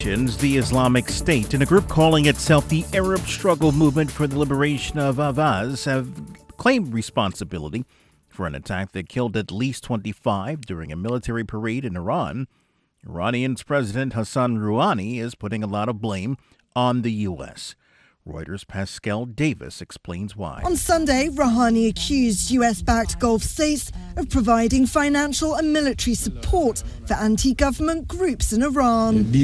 The Islamic State and a group calling itself the Arab Struggle Movement for the Liberation of Ahvaz have claimed responsibility for an attack that killed at least 25 during a military parade in Iran. Iranian's President Hassan Rouhani is putting a lot of blame on the U.S. Reuters' Pascal Davis explains why. On Sunday, Rouhani accused U.S.-backed Gulf states of providing financial and military support for anti-government groups in Iran. The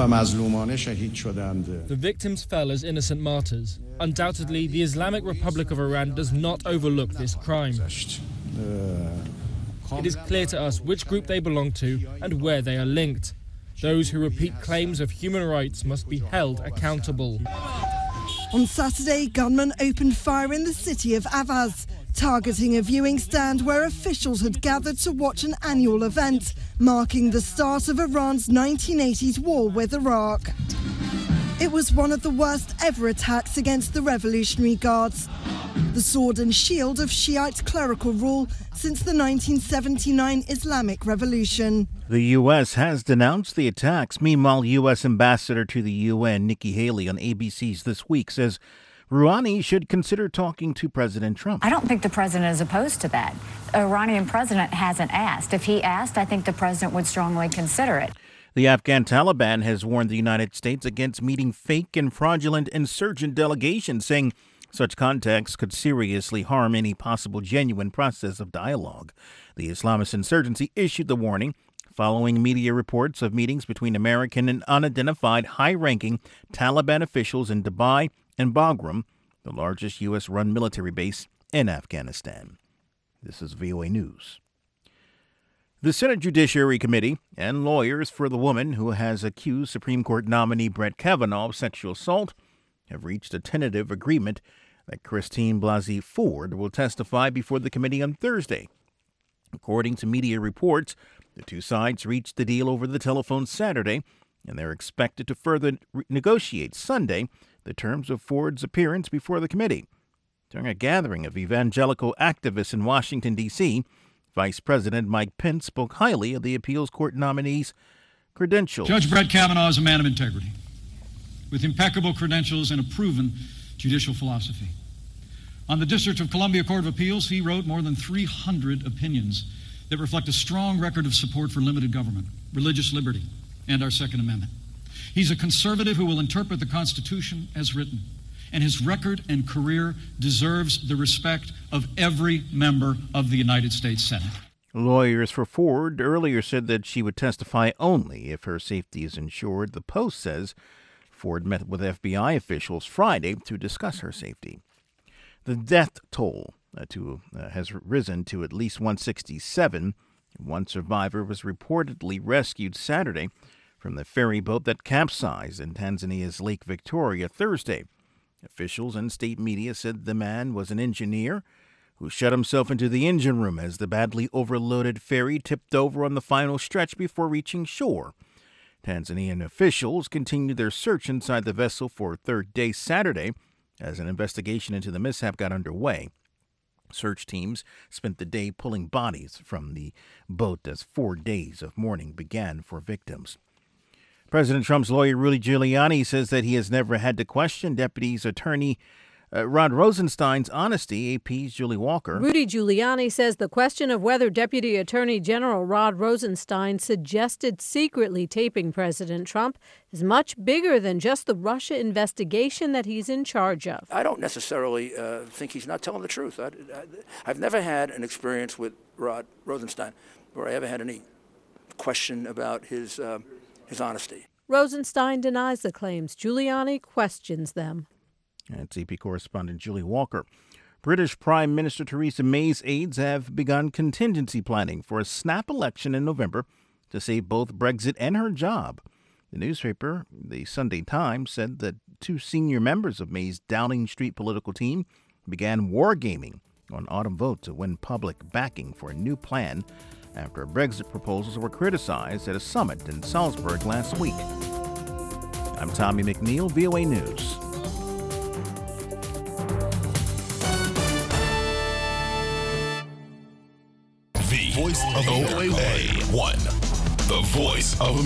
victims fell as innocent martyrs. Undoubtedly, the Islamic Republic of Iran does not overlook this crime. It is clear to us which group they belong to and where they are linked. Those who repeat claims of human rights must be held accountable. On Saturday, gunmen opened fire in the city of Ahvaz, targeting a viewing stand where officials had gathered to watch an annual event marking the start of Iran's 1980s war with Iraq. It was one of the worst ever attacks against the Revolutionary Guards, the sword and shield of Shiite clerical rule since the 1979 Islamic Revolution. The U.S. has denounced the attacks. Meanwhile, U.S. Ambassador to the UN, Nikki Haley, on ABC's This Week, says Rouhani should consider talking to President Trump. I don't think the president is opposed to that. The Iranian president hasn't asked. If he asked, I think the president would strongly consider it. The Afghan Taliban has warned the United States against meeting fake and fraudulent insurgent delegations, saying such contacts could seriously harm any possible genuine process of dialogue. The Islamist insurgency issued the warning following media reports of meetings between American and unidentified high-ranking Taliban officials in Dubai and Bagram, the largest U.S.-run military base in Afghanistan. This is VOA News. The Senate Judiciary Committee and lawyers for the woman who has accused Supreme Court nominee Brett Kavanaugh of sexual assault have reached a tentative agreement that Christine Blasey Ford will testify before the committee on Thursday. According to media reports, the two sides reached the deal over the telephone Saturday, and they're expected to further negotiate Sunday the terms of Ford's appearance before the committee. During a gathering of evangelical activists in Washington, D.C., Vice President Mike Pence spoke highly of the appeals court nominee's credentials. Judge Brett Kavanaugh is a man of integrity, with impeccable credentials and a proven judicial philosophy. On the District of Columbia Court of Appeals, he wrote more than 300 opinions that reflect a strong record of support for limited government, religious liberty, and our Second Amendment. He's a conservative who will interpret the Constitution as written, and his record and career deserves the respect of every member of the United States Senate. Lawyers for Ford earlier said that she would testify only if her safety is ensured. The Post says Ford met with FBI officials Friday to discuss her safety. The death toll has risen to at least 167. One survivor was reportedly rescued Saturday from the ferry boat that capsized in Tanzania's Lake Victoria Thursday. Officials and state media said the man was an engineer who shut himself into the engine room as the badly overloaded ferry tipped over on the final stretch before reaching shore. Tanzanian officials continued their search inside the vessel for a third day Saturday as an investigation into the mishap got underway. Search teams spent the day pulling bodies from the boat as 4 days of mourning began for victims. President Trump's lawyer Rudy Giuliani says that he has never had to question Deputy Attorney Rod Rosenstein's honesty. AP's Julie Walker. Rudy Giuliani says the question of whether Deputy Attorney General Rod Rosenstein suggested secretly taping President Trump is much bigger than just the Russia investigation that he's in charge of. I don't necessarily think he's not telling the truth. I've never had an experience with Rod Rosenstein where I ever had any question about his honesty. Rosenstein denies the claims. Giuliani questions them. That's AP correspondent Julie Walker. British Prime Minister Theresa May's aides have begun contingency planning for a snap election in November to save both Brexit and her job. The newspaper, the Sunday Times, said that two senior members of May's Downing Street political team began wargaming on autumn vote to win public backing for a new plan after Brexit proposals were criticized at a summit in Salzburg last week. I'm Tommy McNeil, VOA News. The voice of OA1. The voice of